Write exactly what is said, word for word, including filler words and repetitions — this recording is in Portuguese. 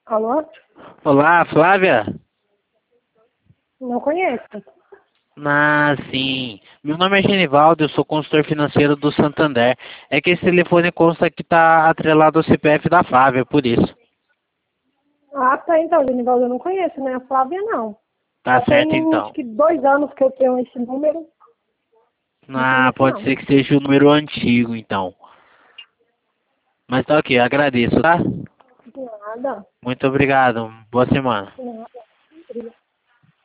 Alô? Olá, Flávia? Não conheço. Ah, sim. Meu nome é Genivaldo, eu sou consultor financeiro do Santander. É que esse telefone consta que está atrelado ao C P F da Flávia, por isso. Ah, tá, então, Genivaldo, eu não conheço, né? A Flávia, não. Tá Já certo, tem, acho então. que, dois anos que eu tenho esse número. Não Ah, conheço, pode não. ser que seja o número antigo, então. Mas tá ok, agradeço, tá? De nada. Muito obrigado. Boa semana. De nada.